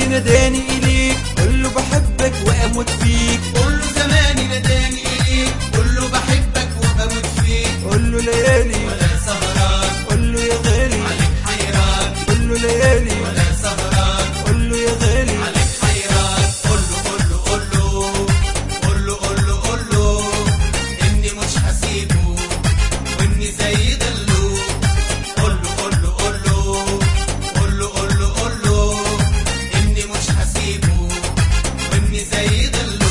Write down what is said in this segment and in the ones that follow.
ناداني إليك قول له بحبك وأموت فيك. قول له زماني ناداني إليك قول له بحبك وبموت فيك. قول له ليالي ولا سهران قول له يا غالي عليك حيران. قول له ليالي ولا سهران قول له يا غالي عليك حيران. قول له قول له قول له قول له قول له قول له إني مش هسيبه وإني زي ضله. قول له قول له قول له قول له قول له قول له إني مش هسيبه وإني زي ضله.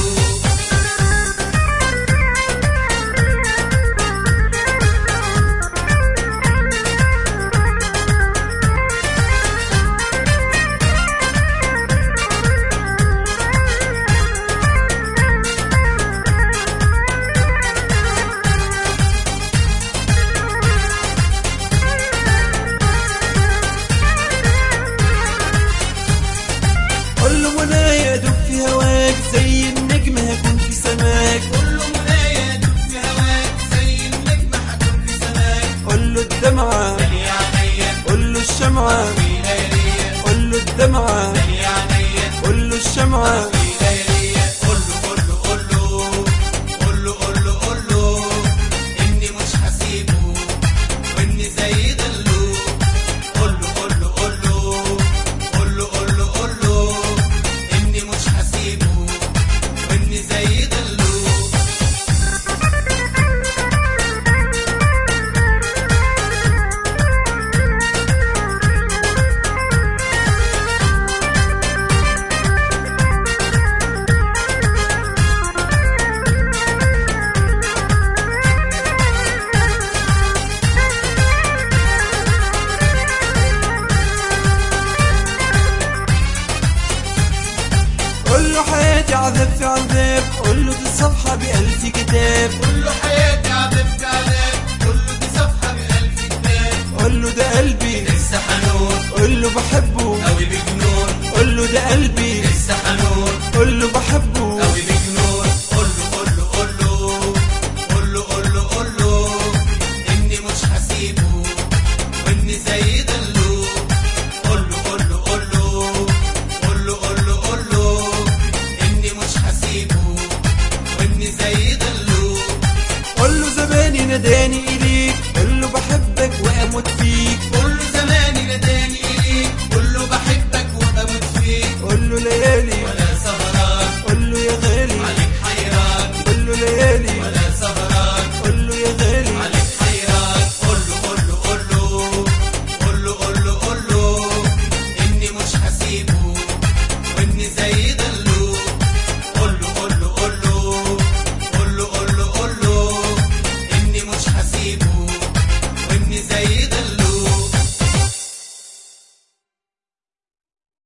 قول له منايا دوب في هواك زي النجم هكون في سماك. قول له منايا دوب في هواك زي النجم هكون في سماك. قول له الدمعة دنيا عينيا قول له الشمعة في لياليا. قول له الدمعة دنيا عينيا قول له الشمعة في لياليا. قول له قول له قول له قول له قول له قول له إني مش هسيبه وإني زي ضله. قول له قول له قول له قول له قول له قول له إني مش هسيبه وإني زي ضله. قول له حياتي عذاب في عذاب قول له دي صفحة بألف كتاب. قول له حياتي عذاب في عذاب قول له دي صفحة بألف كتاب. قول له ده قلبي لسه حنون قول له بحبه